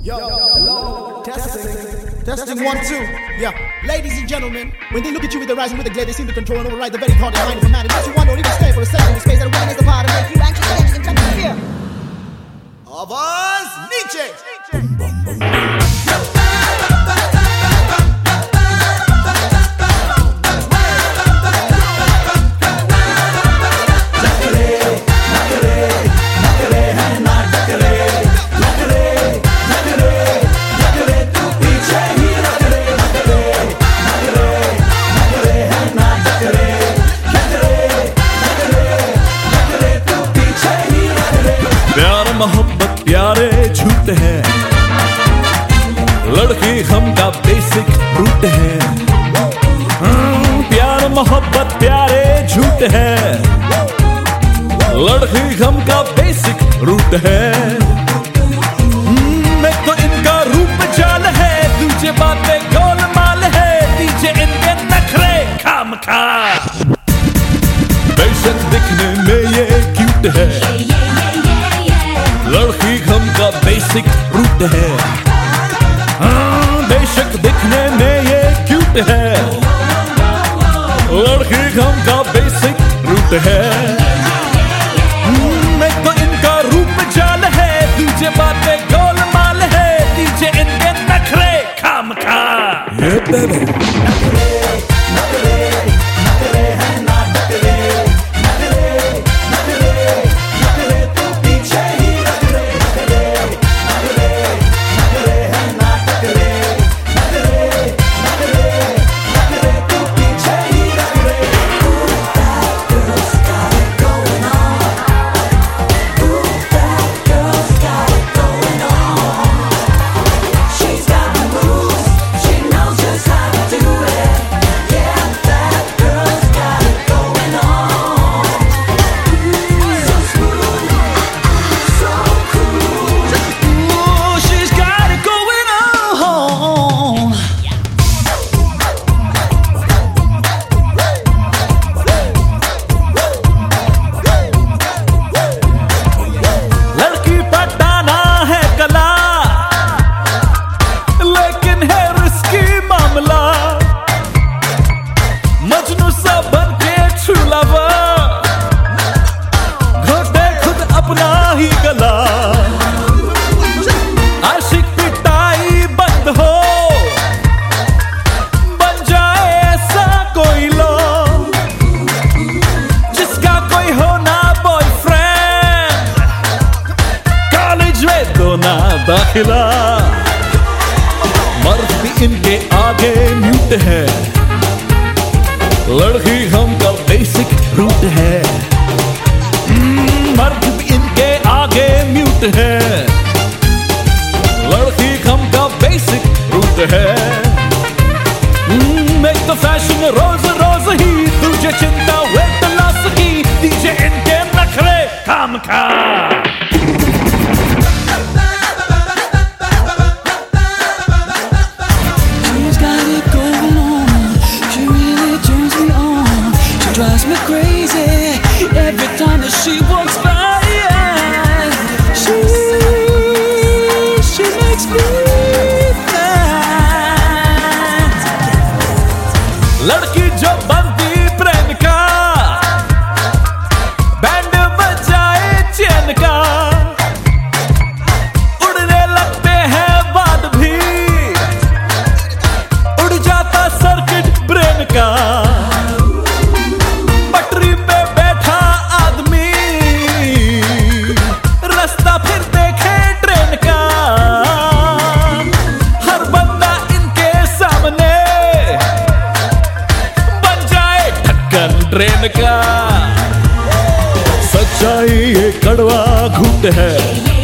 Yo, hello, testing 1, 2. Yeah, ladies and gentlemen, when they look at you with their eyes and with a glare, they seem to control and override the very thought behind of a man. And just one don't even stay for a second in space that one is the part to make you anxious and in touch with fear. Avaz Nietzsche. Boom, boom, boom, boom. मोहब्बत प्यारे झूठ है, लड़की हम का basic root है। प्यार मोहब्बत प्यारे झूठ है, लड़की हम का बेसिक रूट है। मैं तो इनका रूप चाल है, तुझे बातें गोलमाल है, दीजे इनके नखरे खामखा। बेशक दिखने में ये क्यूट है, लड़की हम का बेसिक रूट है। बेशक दिखने में ये क्यूट है, लड़की हम का बेसिक रूट है। मैं तो इनका रूप चाल है, तुझे बातें गोलमाल है, दीजे इनके नखरे खामखा। ये बेबी आशिक पिटाई बंद हो, बन जाए ऐसा कोई लो, जिसका कोई हो ना बॉयफ्रेंड, कॉलेज में दो ना दाखिला। मर्द भी इनके आगे म्यूट है, लड़की हम का बेसिक रूट है। मर्द भी इनके आगे म्यूट है, लड़की हम का बेसिक रूट है। मैं तो फैशन रोज रोज ही, तुझे चिंता वेट लॉस की, दीजे इनके नखरे खामखा। Drives me crazy every time that she walks by. She makes me mad. लड़की जो बनती प्रेम का, बैंड बजाए चैन का, उड़ने लगते हैं बाद भी, उड़ जाता सर्किट ब्रेन का। ट्रेन का सच्चाई ये कड़वा घूट है,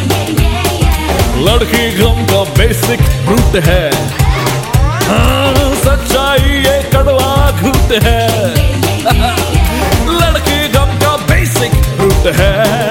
लड़की गम का बेसिक रूट है। सच्चाई ये कड़वा घूट है, लड़की गम का बेसिक रूट है।